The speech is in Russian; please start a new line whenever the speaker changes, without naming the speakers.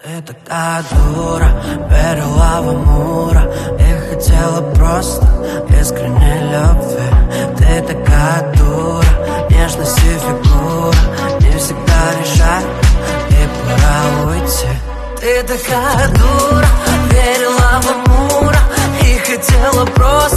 Ты такая дура, верила в Амура и хотела просто искренней любви. Ты такая дура, нежность и фигура не всегда решает, и пора уйти. Ты такая дура, верила в Амура и хотела просто